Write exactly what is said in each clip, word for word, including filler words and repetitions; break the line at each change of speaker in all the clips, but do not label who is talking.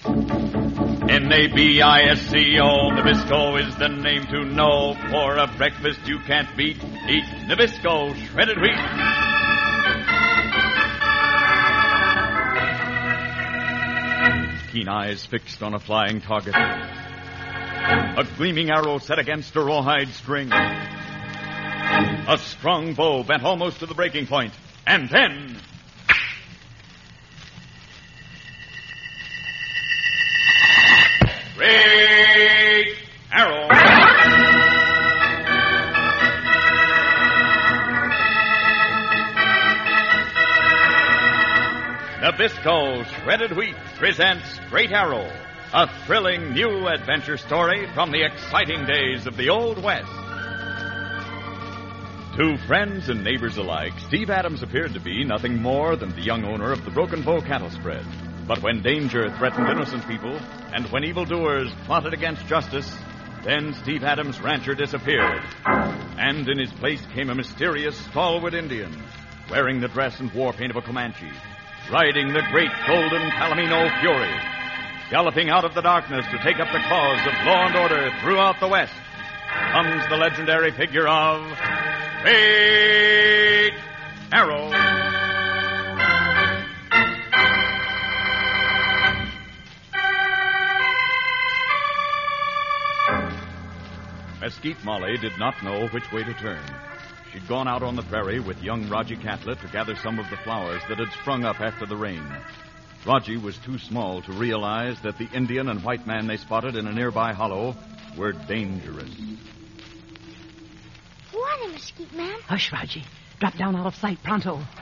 N A B I S C O, Nabisco is the name to know. For a breakfast you can't beat, eat Nabisco shredded wheat. Keen eyes fixed on a flying target. A gleaming arrow set against a rawhide string. A strong bow bent almost to the breaking point. And then... Great arrow! Nabisco Shredded Wheat presents Great Arrow, a thrilling new adventure story from the exciting days of the Old West. To friends and neighbors alike, Steve Adams appeared to be nothing more than the young owner of the Broken Bow cattle spread. But when danger threatened innocent people, and when evildoers plotted against justice, then Steve Adams' rancher disappeared. And in his place came a mysterious, stalwart Indian, wearing the dress and war paint of a Comanche, riding the great golden Palomino Fury, galloping out of the darkness to take up the cause of law and order throughout the West, comes the legendary figure of Great Arrow. Mesquite Molly did not know which way to turn. She'd gone out on the prairie with young Raji Catlett to gather some of the flowers that had sprung up after the rain. Raji was too small to realize that the Indian and white man they spotted in a nearby hollow were dangerous.
Who are they, Mesquite Man?
Hush, Raji. Drop down out of sight, pronto.
Do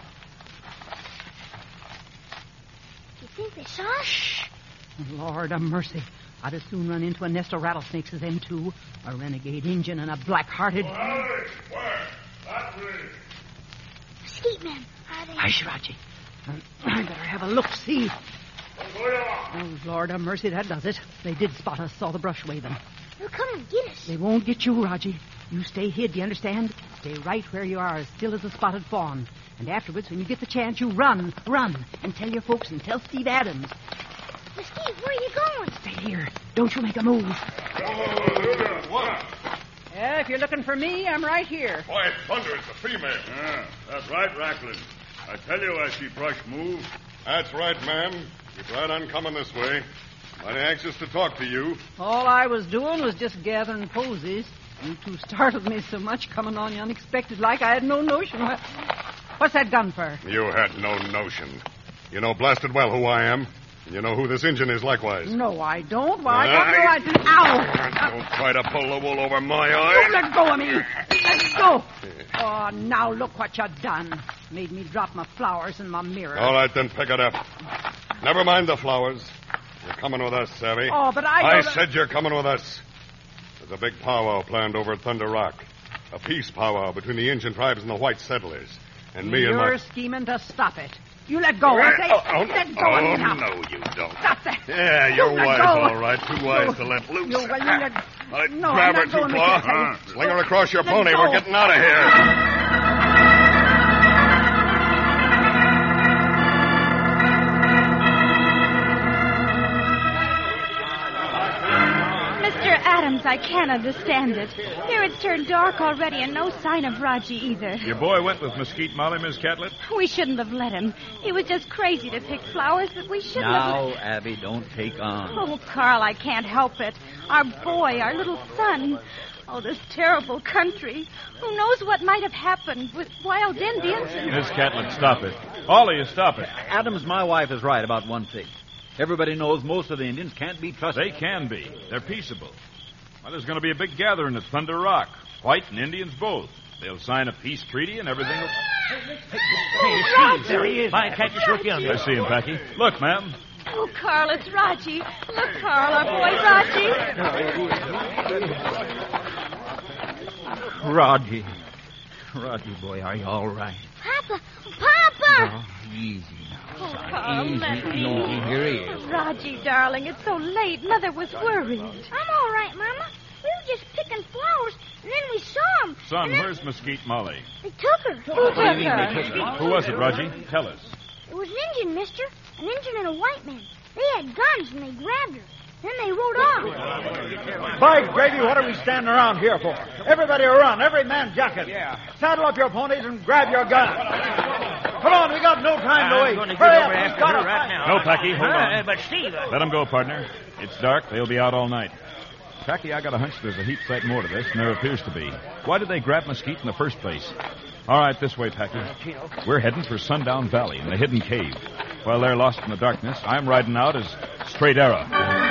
you think they saw us?
Shh. Lord of mercy. I'd as soon run into a nest of rattlesnakes as them two. A renegade Injun and a black-hearted...
Where? That way.
Mesquite Men, are they...
Hush, Raji. I better have a look, see.
What's going on?
Oh, Lord of mercy, that does it. They did spot us, saw the brush waving.
They'll come and get us.
They won't get you, Raji. You stay hid, do you understand? Stay right where you are, as still as a spotted fawn. And afterwards, when you get the chance, you run, run, and tell your folks and tell Steve Adams.
Mesquite, where are you going?
Stay here. Don't you make a move.
What?
Yeah, if you're looking for me, I'm right here.
Why, thunder, it's a female.
Yeah, that's right, Racklin. I tell you I see brush move.
That's right, ma'am. Keep right on coming this way. Mighty anxious to talk to you.
All I was doing was just gathering posies. You two startled me so much coming on you unexpected like I had no notion. What... What's that gun for?
You had no notion. You know blasted well who I am. And you know who this Injun is likewise.
No, I don't. Why,
Uh,
I don't know I do. Ow!
Don't try to pull the wool over my eyes.
Don't let go of me. Let go. Oh, now look what you done. Made me drop my flowers and my mirror.
All right, then pick it up. Never mind the flowers. You're coming with us, Savvy.
Oh, but I...
I
don't-
said you're coming with us. There's a big powwow planned over at Thunder Rock. A peace powwow between the Indian tribes and the white settlers. And me
You're
and my...
scheming to stop it. You let go, I say.
Oh, oh,
let go
oh,
of me now.
no, you don't.
Stop that.
Yeah, you're
let
wise,
go.
all right. Too wise
You-
to let loose.
You, well, you let...
Uh,
No,
grab
I'm
her,
not going,
Two Claw.
Mister Kelly.
Sling her across your
Let
pony.
go.
We're getting out of here.
Mister Adams, I can't understand it. Here it's turned dark already and no sign of Raji either.
Your boy went with Mesquite Molly, Miss Catlett?
We shouldn't have let him. He was just crazy to pick flowers, but we shouldn't
Now,
have...
Abby, don't take on.
Oh, Carl, I can't help it. Our boy, our little son. Oh, this terrible country. Who knows what might have happened with wild Indians and...
Miss Catlett, stop it. All of you, stop it.
Adams, my wife is right about one thing. Everybody knows most of the Indians can't be trusted.
They can be. They're peaceable. Well, there's going to be a big gathering at Thunder Rock. White and Indians both. They'll sign a peace treaty and everything will...
Hey, there he is.
Fine, catch your short young.
I see him, Packy. Look, ma'am.
Oh, Carl, it's Raji. Look, Carl, our boy Raji.
Raji. Raji, boy, are you all right?
Papa! Papa!
Oh, easy now,
Oh,
son.
Carl,
easy,
let me.
easy. Here he is.
Raji, darling, it's so late. Mother was worried.
I'm all right, Mama. We were just picking flowers, and then we saw them.
Son, where's Mesquite Molly?
They took her.
Who took her?
Who was it, Raji? Tell us.
It was an Indian, mister. An Indian and a white man. They had guns and they grabbed her. Then they rode off.
By gravy, what are we standing around here for? Everybody run, every man jacket. Yeah. Saddle up your ponies and grab your guns. Come on, we got no time to wait. Hurry up, we've got to fight.
No, Packy, hold on.
But, Steve...
Let them go, partner. It's dark. They'll be out all night. Packy, I got a hunch there's a heap sight more to this than there appears to be. Why did they grab Mesquite in the first place? All right, this way, Packy. We're heading for Sundown Valley in the hidden cave. While they're lost in the darkness, I'm riding out as Straight Arrow.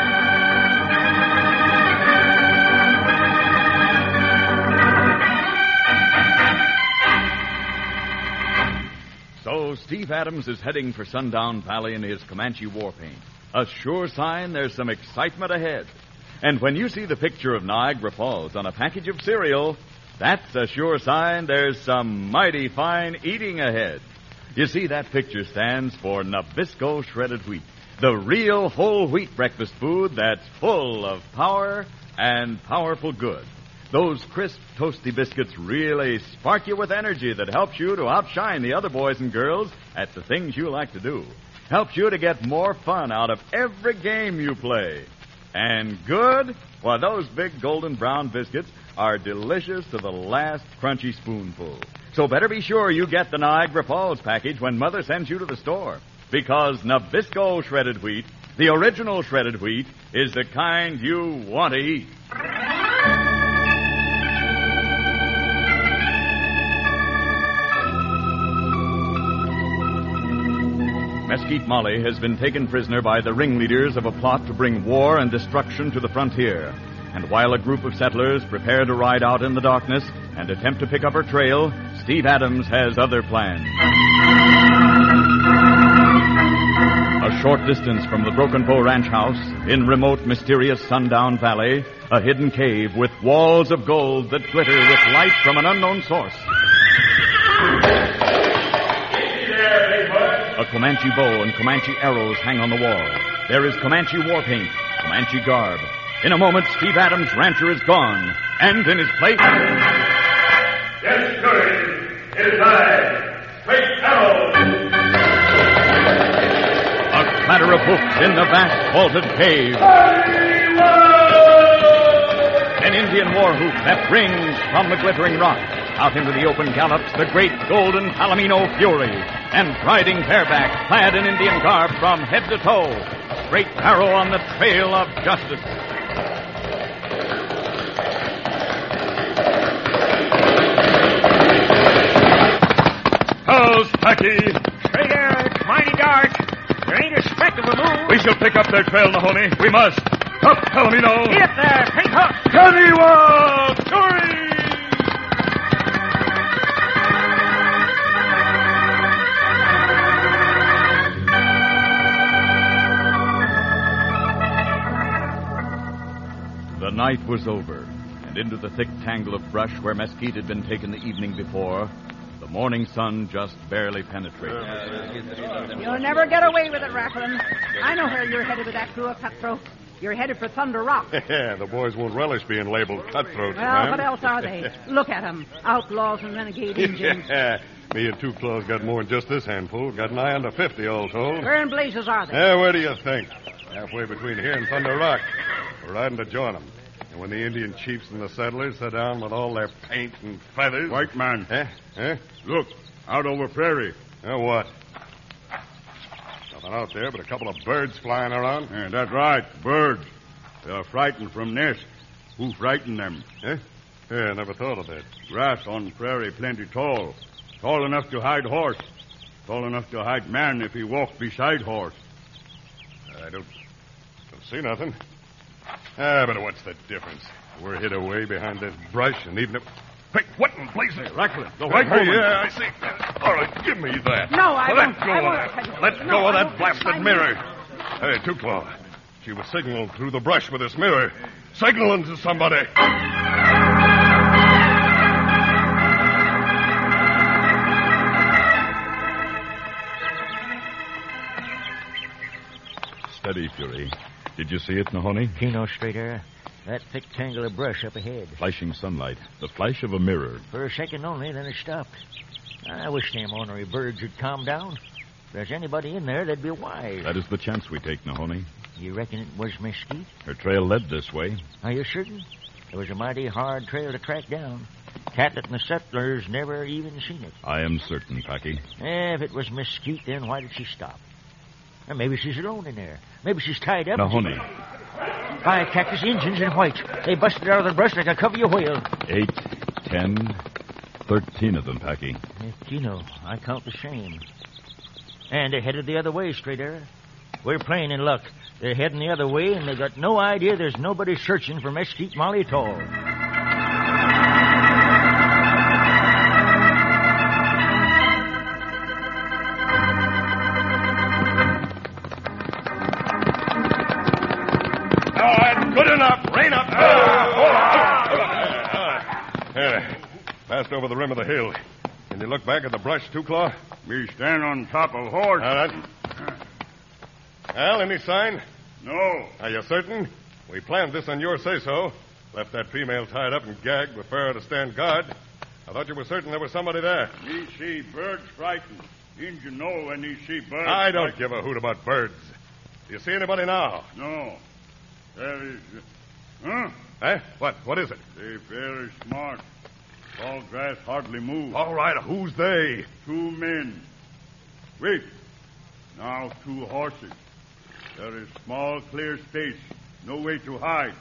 So Steve Adams is heading for Sundown Valley in his Comanche war paint. A sure sign there's some excitement ahead. And when you see the picture of Niagara Falls on a package of cereal, that's a sure sign there's some mighty fine eating ahead. You see, that picture stands for Nabisco Shredded Wheat, the real whole wheat breakfast food that's full of power and powerful good. Those crisp, toasty biscuits really spark you with energy that helps you to outshine the other boys and girls at the things you like to do. Helps you to get more fun out of every game you play. And good? Why, those big golden brown biscuits are delicious to the last crunchy spoonful. So better be sure you get the Niagara Falls package when Mother sends you to the store. Because Nabisco Shredded Wheat, the original shredded wheat, is the kind you want to eat. Mesquite Molly has been taken prisoner by the ringleaders of a plot to bring war and destruction to the frontier. And while a group of settlers prepare to ride out in the darkness and attempt to pick up her trail, Steve Adams has other plans. A short distance from the Broken Bow Ranch house, in remote, mysterious Sundown Valley, a hidden cave with walls of gold that glitter with light from an unknown source. A Comanche bow and Comanche arrows hang on the wall. There is Comanche war paint, Comanche garb. In a moment, Steve Adams' rancher is gone. And in his place...
Yes, sir. It is I, Straight Arrow.
A clatter of hoofs in the vast vaulted cave. An Indian war whoop that rings from the glittering rock. Out into the open gallops the great golden Palomino Fury. And riding bareback, clad in Indian garb from head to toe. Straight Arrow on the trail of justice.
How's Packy? Straight Arrow, it's mighty dark. There ain't a speck of a moon.
We shall pick up their trail, Mahoney. We must. Up, Palomino.
Get up there, Pink Hook.
Kaniwa! Fury!
The night was over, and into the thick tangle of brush where Mesquite had been taken the evening before, the morning sun just barely penetrated.
You'll never get away with it, Rafflin. I know where you're headed with that crew of cutthroats. You're headed for Thunder Rock.
Yeah, the boys won't relish being labeled cutthroats,
Well,
ma'am.
what else are they? Look at them. Outlaws and renegade Indians.
Yeah, me and Two Claws got more than just this handful. Got nigh under fifty, all told.
Where in blazes are they?
Yeah, where do you think? Halfway between here and Thunder Rock. We're riding to join them. And when the Indian chiefs and the settlers sit down with all their paint and feathers...
White man.
Eh? Eh?
Look, out over prairie.
Uh, what? Nothing out there but a couple of birds flying around.
Yeah, that's right, birds. They're frightened from nest. Who frightened them?
Eh? Yeah, I never thought of that.
Grass on prairie plenty tall. Tall enough to hide horse. Tall enough to hide man if he walked beside horse.
I don't, don't see nothing. Ah, but what's the difference? We're hid away behind this brush and even... Hey, what in blazes?
Hey, Rackland, the white
hey,
woman.
Yeah, I see. Uh, all right, give me that.
No, I
Let
won't.
go
I
of
won't.
that. Let
No,
go of
I
that
won't.
blasted
I
mirror. Hey, Two Claw. She was signaling through the brush with this mirror. Signaling to somebody.
Steady, Fury. Did you see it, Mahoney?
Keno, Straight Arrow. That thick tangle of brush up ahead.
Flashing sunlight. The flash of a mirror.
For a second only, then it stopped. I wish them ornery birds would calm down. If there's anybody in there, they'd be wise.
That is the chance we take, Nahoney.
You reckon it was Mesquite?
Her trail led this way.
Are you certain? It was a mighty hard trail to track down. Catlett and the settlers never even seen it.
I am certain, Packy.
Eh, if it was Mesquite, then why did she stop? Or maybe she's alone in there. Maybe she's tied up.
Nahoney.
Five Cactus Indians in white. They busted out of the brush like a covey of whale.
Eight, ten, thirteen of them, Packy.
Keno, I count the same. And they're headed the other way, Straight Arrow. We're playing in luck. They're heading the other way, and they got no idea there's nobody searching for Mesquite Molly at all.
All right, good enough. Rain up. There. Passed over the rim of the hill. Can you look back at the brush, Two Claw?
Me stand on top of horse.
All right. Al, any sign?
No.
Are you certain? We planned this on your say-so. Left that female tied up and gagged with Farrah to stand guard. I thought you were certain there was somebody there.
Me see birds frightened. Injun know when he see birds.
I don't
frightened.
give a hoot about birds. Do you see anybody now?
No. There is... Huh?
Eh? What? What is it?
They very smart. Tall grass hardly move.
All right, who's they?
Two men. Wait. Now two horses. There is small, clear space. No way to hide.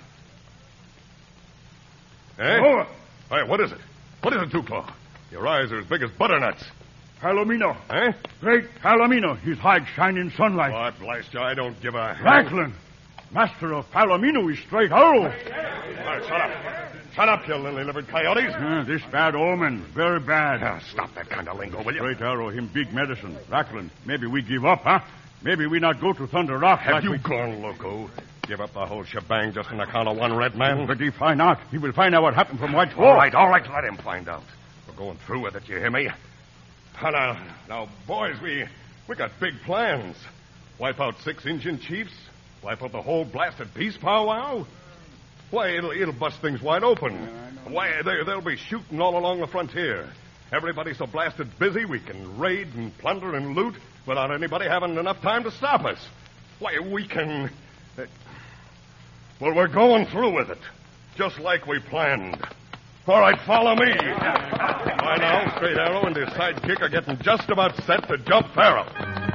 Eh?
Oh.
All right, what is it? What is it, Two Claw? Your eyes are as big as butternuts.
Palomino.
Eh?
Great Palomino. His hide shine in sunlight.
Oh, blast you, I don't give a...
Racklin. Master of Palomino is Straight Arrow.
All right, shut up. Shut up, you lily-livered coyotes.
Uh, this bad omen. Very bad.
Now, stop that kind of lingo, will you?
Straight Arrow, him big medicine. Racklin, maybe we give up, huh? Maybe we not go to Thunder Rock.
Have
like
you
we...
gone loco? Give up the whole shebang just on account of one red man?
But he find out. He will find out what happened from White
All
Wolf.
right, all right, let him find out. We're going through with it, you hear me? Now, now, now, boys, we we got big plans. Wipe out six Indian chiefs? Wipe out the whole blasted peace powwow? Why, it'll, it'll bust things wide open. Why, they, they'll be shooting all along the frontier. Everybody's so blasted busy we can raid and plunder and loot without anybody having enough time to stop us. Why, we can... Uh, well, we're going through with it, just like we planned. All right, follow me. By now, Straight Arrow and his sidekick are getting just about set to jump Farrell.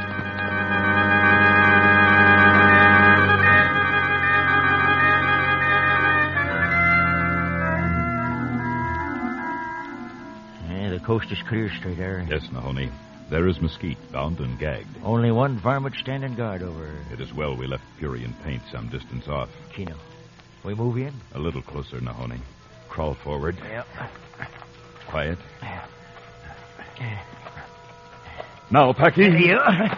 The coast is clear, Straight Arrow.
Yes, Nahoney. There is Mesquite, bound and gagged.
Only one varmint standing guard over her.
It is well we left Fury and Paint some distance off.
Keno, we move in?
A little closer, Nahoney. Crawl forward.
Yep.
Quiet. Now, Packy.
You?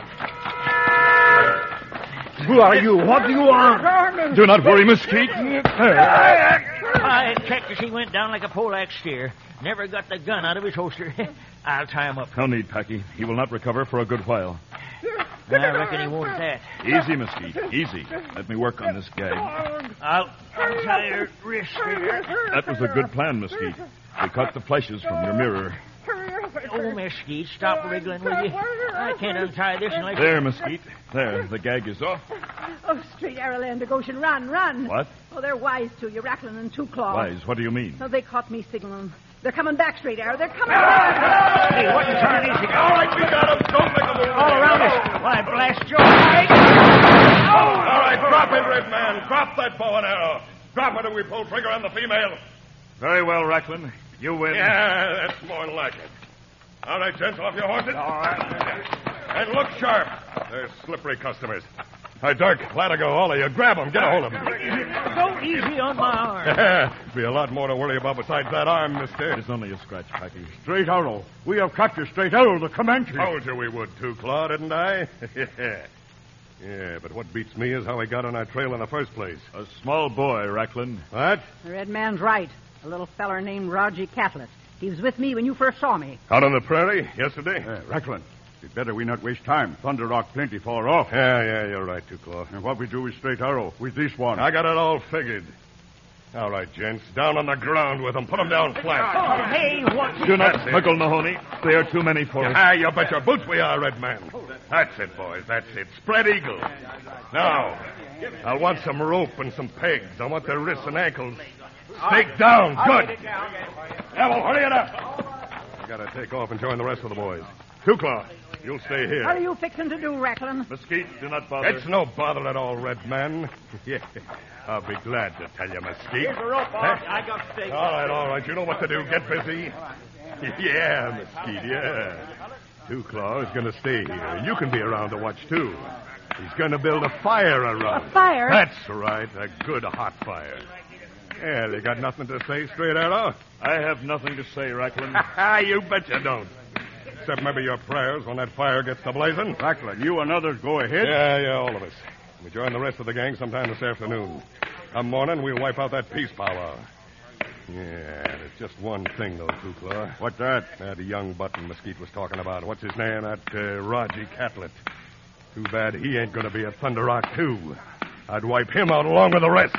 Who are you? What do you want?
Do not worry, Mesquite.
Why, Cactus, he went down like a poleaxe steer. Never got the gun out of his holster. I'll tie him up.
No need, Packy. He will not recover for a good while.
I reckon he won't that.
Easy, Mesquite. Easy. Let me work on this gag.
I'll tie your wrist.
That was a good plan, Mesquite. We cut the fleshes from your mirror.
Oh, Mesquite, stop wriggling, will you? I can't untie this unless...
There, Mesquite. There, the gag is off.
Oh, Straight Arrow, Land of Goshen, run, run.
What?
Oh, they're wise to you, Racklin and Two Claw.
Wise, what do you mean?
Oh, they caught me signaling. They're coming back, Straight Arrow. They're coming back.
Hey, what in turn is he?
All right, we got him. Don't make a move.
All around us. Why, blast your...
All right, drop it, Red Man. Drop that bow and arrow. Drop it or we pull trigger on the female.
Very well, Racklin. You win.
Yeah, that's more like it. All right, gents, off your horses. All right. And look sharp. They're slippery customers. All right, Dirk, Latigo, all of you, grab them. Get a hold of them.
Go easy on my arm.
Be a lot more to worry about besides that arm, mister.
It's only a scratch, Packy.
Straight Arrow. We have captured Straight Arrow, the Comanche.
Told you we would, too, Claw, didn't I? Yeah, but what beats me is how he got on our trail in the first place.
A small boy, Racklin.
What?
The red man's right. A little feller named Roger Catlett. He was with me when you first saw me.
Out on the prairie yesterday?
Uh, Racklin, it's better we not waste time. Thunder Rock plenty far off.
Yeah, yeah, you're right, too, Claw.
And what we do with Straight Arrow, with this one.
I got it all figured. All right, gents. Down on the ground with them. Put them down flat.
Oh, hey, what?
Do not
That's it.
buckle, Mahoney. They are too many for us.
Ah, you bet your boots we are, Red Man. That's it, boys. That's it. Spread eagle. Now, I'll want some rope and some pegs. I want their wrists and ankles. Stake down. Good. Neville, hurry it up. I gotta take off and join the rest of the boys. Two Claw, you'll stay here.
What are you fixing to do, Racklin?
Mesquite, do not bother.
It's no bother at all, Red Man. Yeah, I'll be glad to tell you, Mesquite.
Here's the rope, boss. I got stakes.
All right, all right. You know what to do. Get busy. Yeah, Mesquite, yeah. Two Claw is going to stay here, and you can be around to watch, too. He's going to build a fire around.
A fire?
That's right, a good hot fire. Yeah, they got nothing to say, Straight Arrow?
I have nothing to say, Racklin.
You bet you don't. Except maybe your prayers when that fire gets to blazing.
Racklin, you and others go ahead.
Yeah, yeah, all of us. We join the rest of the gang sometime this afternoon. Come morning, we'll wipe out that peace powwow. Yeah, there's just one thing, though, Two Claw.
What's that?
That young button Mesquite was talking about. What's his name? That uh, Raji Catlett. Too bad he ain't going to be at Thunder Rock, too. I'd wipe him out along with the rest.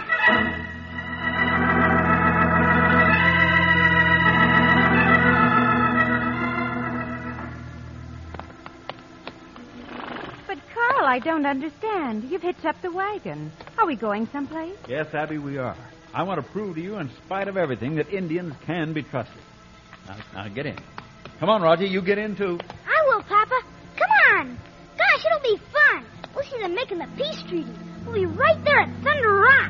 But, Carl, I don't understand. You've hitched up the wagon. Are we going someplace?
Yes, Abby, we are. I want to prove to you, in spite of everything, that Indians can be trusted. Now, now get in. Come on, Roger, you get in, too.
I will, Papa. Come on. Gosh, it'll be fun. We'll see them making the peace treaty. We'll be right there at Thunder Rock.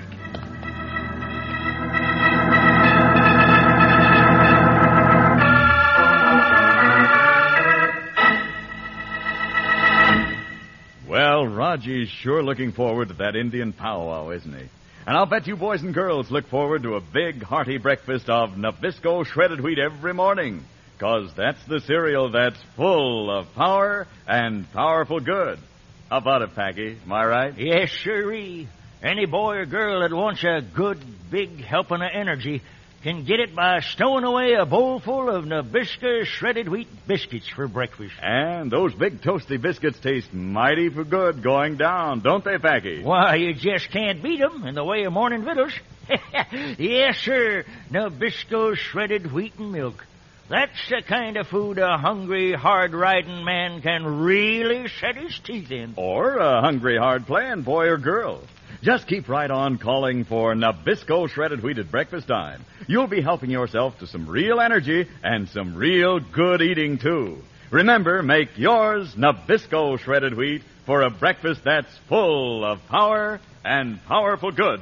Well, Raji's sure looking forward to that Indian powwow, isn't he? And I'll bet you boys and girls look forward to a big, hearty breakfast of Nabisco shredded wheat every morning. Because that's the cereal that's full of power and powerful good. How about it, Packy? Am I right?
Yes, sirree. Any boy or girl that wants a good, big helping of energy can get it by stowing away a bowl full of Nabisco shredded wheat biscuits for breakfast.
And those big toasty biscuits taste mighty for good going down, don't they, Packy?
Why, you just can't beat 'em in the way of morning victuals. Yes, sir. Nabisco shredded wheat and milk. That's the kind of food a hungry, hard-riding man can really set his teeth in.
Or a hungry, hard-playing boy or girl. Just keep right on calling for Nabisco shredded wheat at breakfast time. You'll be helping yourself to some real energy and some real good eating, too. Remember, make yours Nabisco shredded wheat for a breakfast that's full of power and powerful good.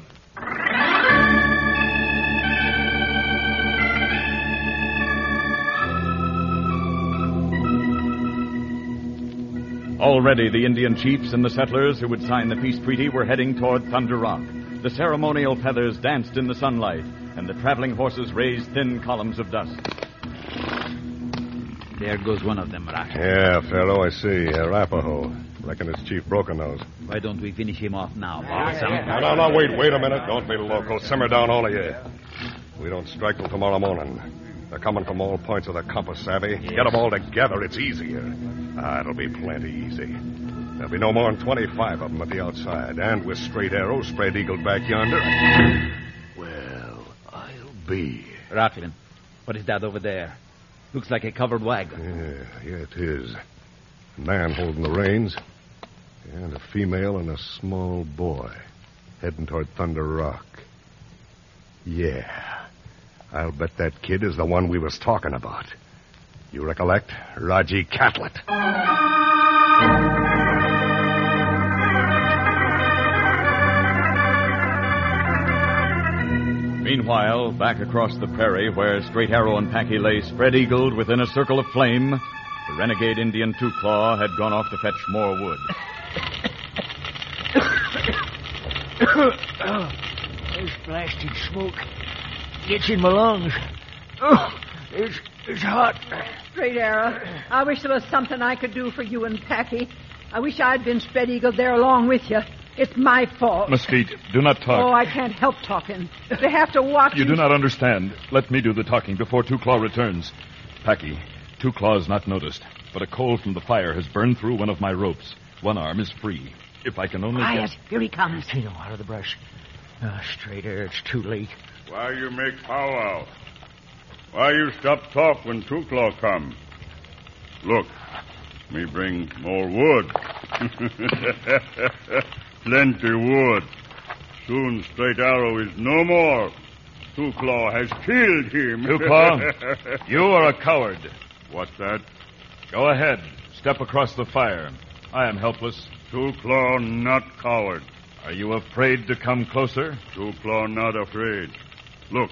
Already the Indian chiefs and the settlers who would sign the peace treaty were heading toward Thunder Rock. The ceremonial feathers danced in the sunlight, and the traveling horses raised thin columns of dust.
There goes one of them, Rock.
Yeah, Pharaoh, I see. Arapaho. Reckon it's Chief Broken Nose.
Why don't we finish him off now, boss?
No, no, no, wait, wait a minute. Don't be loco. Simmer down, all of you. We don't strike till tomorrow morning. They're coming from all points of the compass, savvy.
Yes.
Get them all together. It's easier. Ah, it'll be plenty easy. There'll be no more than twenty-five of them at the outside. And with straight arrows spread eagled back yonder. Well, I'll be.
Rocklin, what is that over there? Looks like a covered wagon.
Yeah, yeah, it is. A man holding the reins. And a female and a small boy heading toward Thunder Rock. Yeah. I'll bet that kid is the one we was talking about. You recollect? Raji Catlett.
Meanwhile, back across the prairie where Straight Arrow and Packy lay spread-eagled within a circle of flame, the renegade Indian Two Claw had gone off to fetch more wood.
Oh, this blasted smoke gets in my lungs. Oh, it's, it's hot.
Straight Arrow, I wish there was something I could do for you and Packy. I wish I'd been spread-eagled there along with you. It's my fault.
Mesquite, do not talk.
Oh, I can't help talking. They have to watch
You do not understand. Let me do the talking before Two Claw returns. Packy, Two Claw's not noticed, but a coal from the fire has burned through one of my ropes. One arm is free. If I can only
Quiet.
get...
Here he comes.
See him out of the brush. Oh, straight air, it's too late.
Why you make powwow? Why you stop talk when Two Claw come? Look, me bring more wood. Plenty wood. Soon Straight Arrow is no more. Two Claw has killed him.
Two Claw, you are a coward.
What's that?
Go ahead. Step across the fire. I am helpless.
Two Claw not coward.
Are you afraid to come closer?
Two Claw not afraid. Look.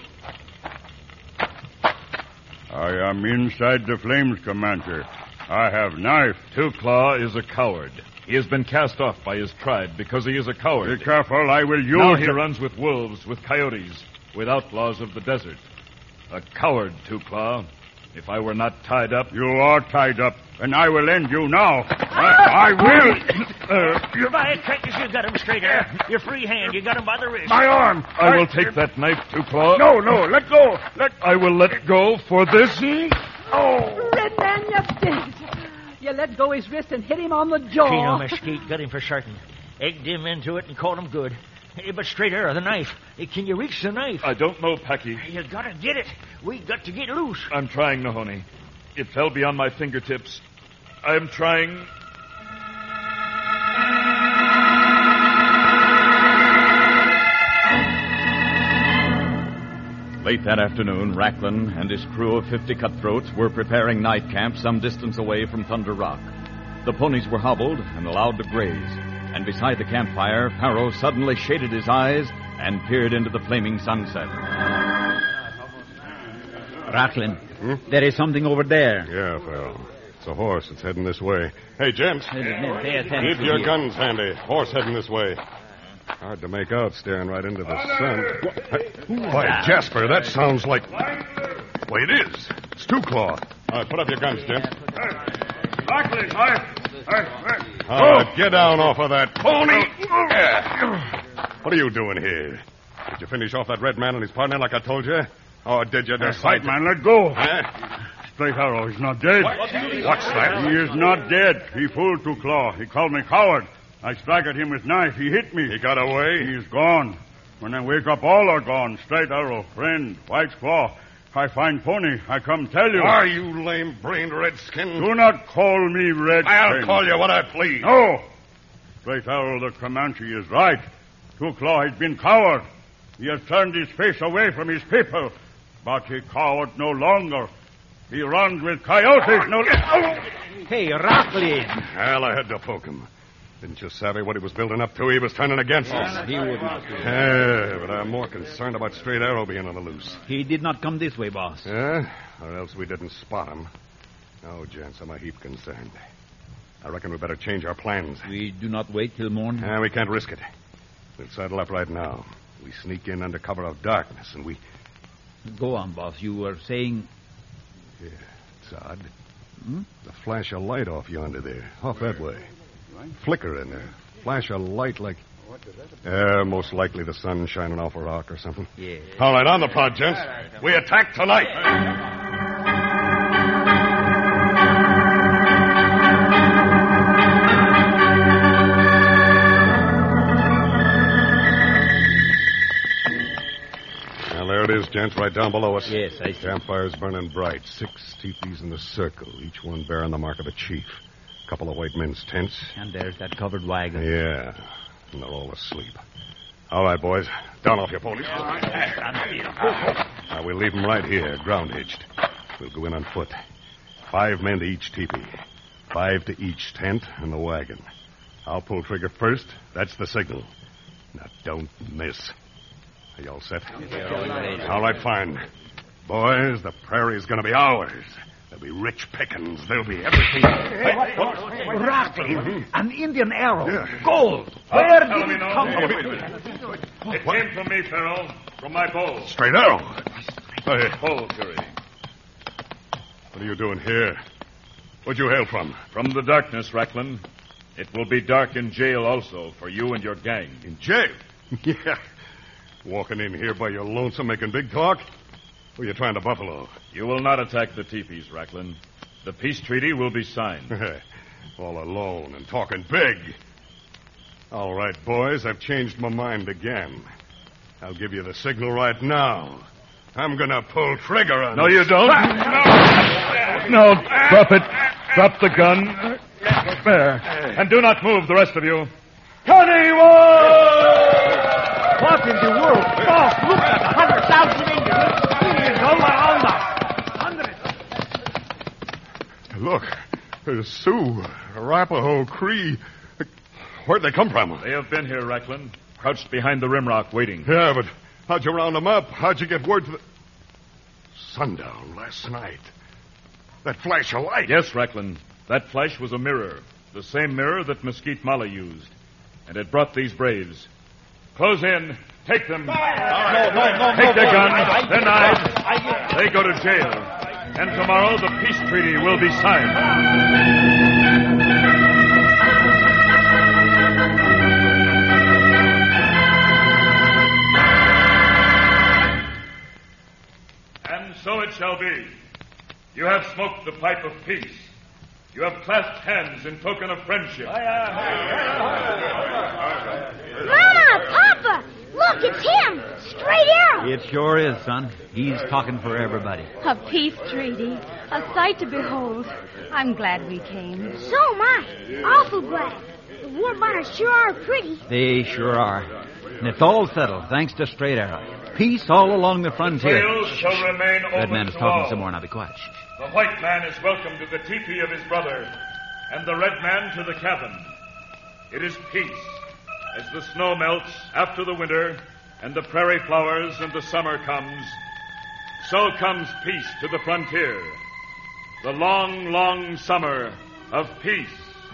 I am inside the flames, Commander. I have knife.
Two Claw is a coward. He has been cast off by his tribe because he is a coward.
Be careful, I will use...
Now he runs with wolves, with coyotes, with outlaws of the desert. A coward, Two Claw. If I were not tied up...
You are tied up, and I will end you now. I, I will...
Uh, you by Texas, you got him straight there. Your free hand, you got him by the wrist.
My arm.
I, I will take that knife, Two Claw.
No, no, let go. Let...
I will let go for this.
Oh! Red man, you're dead. You let go his wrist and hit him on the jaw.
Chino Mesquite got him for certain. Egged him into it and caught him good. Hey, but Straight Arrow, the knife. Hey, can you reach the knife?
I don't know, Packy.
You gotta get it. We got to get loose.
I'm trying, Nahoni. It fell beyond my fingertips. I am trying.
Late that afternoon, Racklin and his crew of fifty cutthroats were preparing night camp some distance away from Thunder Rock. The ponies were hobbled and allowed to graze, and beside the campfire, Pharaoh suddenly shaded his eyes and peered into the flaming sunset.
Racklin, hmm? There is something over there.
Yeah, Pharaoh. It's a horse. It's heading this way. Hey, gents. Keep your
here.
guns handy. Horse heading this way. Hard to make out staring right into the sun. Why, Jasper, that sounds like... Why, it is. It's Two Claw. All right, put up your guns, gents.
Racklin, I...
All right, get down off of that pony. Yeah. What are you doing here? Did you finish off that red man and his partner like I told you? Or did you decide...
White man, let go.
Huh?
Straight Arrow is not dead.
What? What's that?
He is not dead. He fooled Two Claw. He called me coward. I struck at him with knife. He hit me.
He got away?
He is gone. When I wake up, all are gone. Straight Arrow, friend, White's Claw. I find pony. I come tell you.
Are you lame-brained redskin?
Do not call me redskin.
I'll call you what I please.
No. Straight Arrow, the Comanche, is right. Two Claw has been coward. He has turned his face away from his people. But he coward no longer. He runs with coyotes no longer.
Hey, Racklin.
Well, I had to poke him. Didn't you savvy what he was building up to? He was turning against us.
He wouldn't.
Yeah, but I'm more concerned about Straight Arrow being on the loose.
He did not come this way, boss.
Yeah? Or else we didn't spot him. No, gents, I'm a heap concerned. I reckon we better change our plans.
We do not wait till morning?
Yeah, we can't risk it. We'll saddle up right now. We sneak in under cover of darkness, and we...
Go on, boss. You were saying...
Yeah, it's odd.
Hmm?
The flash of light off yonder there. Off that way. Flicker in there. Flash of light like... Yeah, most likely the sun shining off a rock or something.
Yeah.
All right, on the prod, gents. We attack tonight. Well, there it is, gents, right down below us.
Yes, I see.
Campfire's burning bright. Six teepees in the circle, each one bearing the mark of a chief. Couple of white men's tents.
And there's that covered wagon.
Yeah, and they're all asleep. All right, boys. Down off your ponies. Now, we'll leave them right here, ground hitched. We'll go in on foot. Five men to each teepee. Five to each tent and the wagon. I'll pull trigger first. That's the signal. Now, don't miss. Are you all set? All right, fine. Boys, the prairie's going to be ours. There'll be rich pickings. There'll be everything. Hey, what? what?
Racklin, an Indian arrow.
Yeah.
Gold. Where did it come
from? It came from me, Pharaoh. From my bow.
Straight arrow. Hey,
Hold, Curry.
what are you doing here? Where'd you hail from?
From the darkness, Racklin. It will be dark in jail also for you and your gang.
In jail? Yeah. Walking in here by your lonesome making big talk? Who are you trying to buffalo?
You will not attack the teepees, Racklin. The peace treaty will be signed.
All alone and talking big. All right, boys, I've changed my mind again. I'll give you the signal right now. I'm gonna pull trigger on
No,
this.
you don't. No. No, drop it. Drop the gun. There. And do not move, the rest of you. Connie
What in the world? Boss, look at the hundred thousand Indians.
Look, there's Sioux, Arapaho, Cree. Where'd they come from?
They have been here, Reckland. Crouched behind the rimrock, waiting.
Yeah, but how'd you round them up? How'd you get word to the... Sundown last night. That flash of light.
Yes, Reckland. That flash was a mirror. The same mirror that Mesquite Molly used. And it brought these braves. Close in. Take them.
No, no, no,
Take
no,
their
no,
guns.
I- I-
Their knives.
I-
They go to jail. And tomorrow the peace treaty will be signed. And so it shall be. You have smoked the pipe of peace. You have clasped hands in token of friendship.
Mama, Papa, look, it's him. Straight arrow.
It sure is, son. He's talking for everybody.
A peace treaty. A sight to behold. I'm glad we came.
So am I. Awful glad. The war bonners sure are pretty.
They sure are. And it's all settled, thanks to Straight Arrow. Peace all along the frontier.
Trails shall remain
Red
open
man is
to
talking
all.
some more. Now be quiet.
The white man is welcome to the teepee of his brother, and the red man to the cabin. It is peace. As the snow melts after the winter, and the prairie flowers and the summer comes, so comes peace to the frontier. The long, long summer of peace.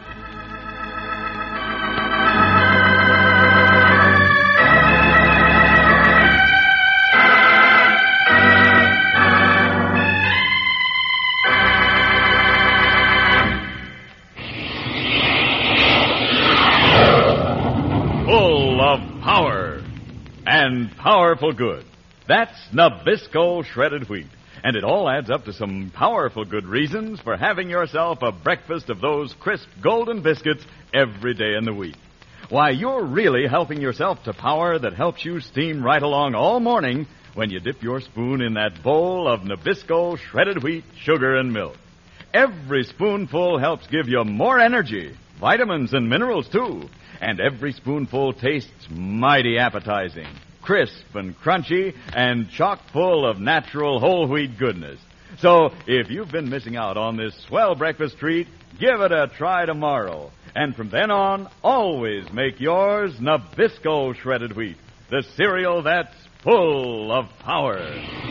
Full of power and powerful good. That's Nabisco shredded wheat. And it all adds up to some powerful good reasons for having yourself a breakfast of those crisp golden biscuits every day in the week. Why, you're really helping yourself to power that helps you steam right along all morning when you dip your spoon in that bowl of Nabisco shredded wheat, sugar, and milk. Every spoonful helps give you more energy, vitamins and minerals, too. And every spoonful tastes mighty appetizing, crisp and crunchy, and chock full of natural whole wheat goodness. So, if you've been missing out on this swell breakfast treat, give it a try tomorrow. And from then on, always make yours Nabisco shredded wheat, the cereal that's full of power.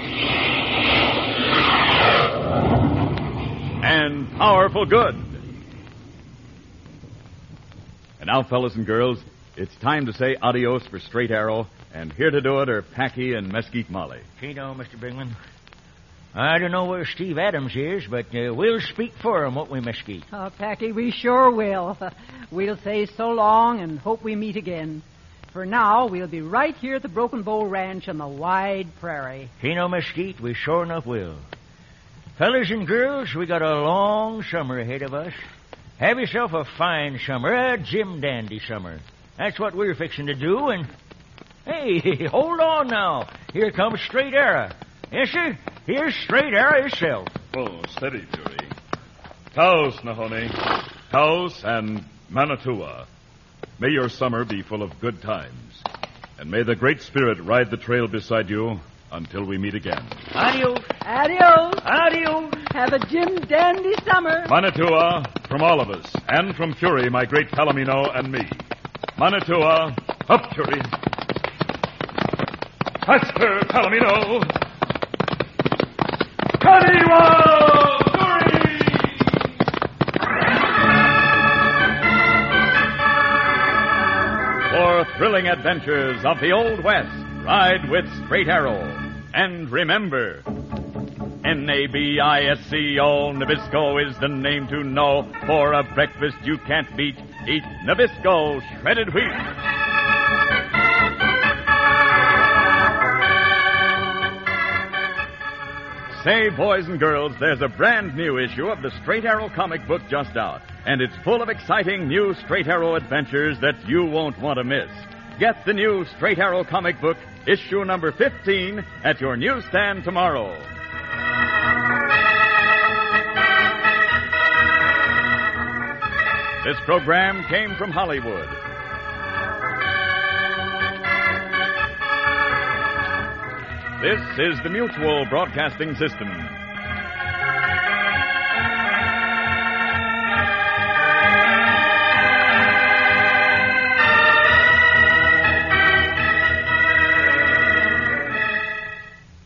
And powerful good. And now, fellas and girls, it's time to say adios for Straight Arrow, and here to do it are Packy and Mesquite Molly.
You know, Mister Bingman, I don't know where Steve Adams is, but uh, we'll speak for him, won't we, Mesquite?
Oh, Packy, we sure will. We'll say so long and hope we meet again. For now, we'll be right here at the Broken Bow Ranch on the wide prairie.
You know, Mesquite, we sure enough will. Fellas and girls, we got a long summer ahead of us. Have yourself a fine summer, a Jim Dandy summer. That's what we're fixing to do, and... Hey, hold on now. Here comes Straight Arrow. Yes, sir. Here's Straight Arrow himself.
Oh, steady, Fury. Taos, Nahone. Taos and Manitoua. May your summer be full of good times. And may the Great Spirit ride the trail beside you until we meet again.
Adios.
Adios.
Adios.
Have a Jim Dandy summer.
Manitoua, from all of us, and from Fury, my great Palomino, and me. Manitoua, up, Fury. Faster, Palomino. Kaniwa, Fury! For thrilling adventures of the Old West, ride with Straight Arrow. And remember... N A B I S C O, Nabisco is the name to know. For a breakfast you can't beat, eat Nabisco shredded wheat. Say, boys and girls, there's a brand new issue of the Straight Arrow comic book just out. And it's full of exciting new Straight Arrow adventures that you won't want to miss.
Get the new Straight Arrow comic book, issue number fifteen, at your newsstand tomorrow. This program came from Hollywood. This is the Mutual Broadcasting System.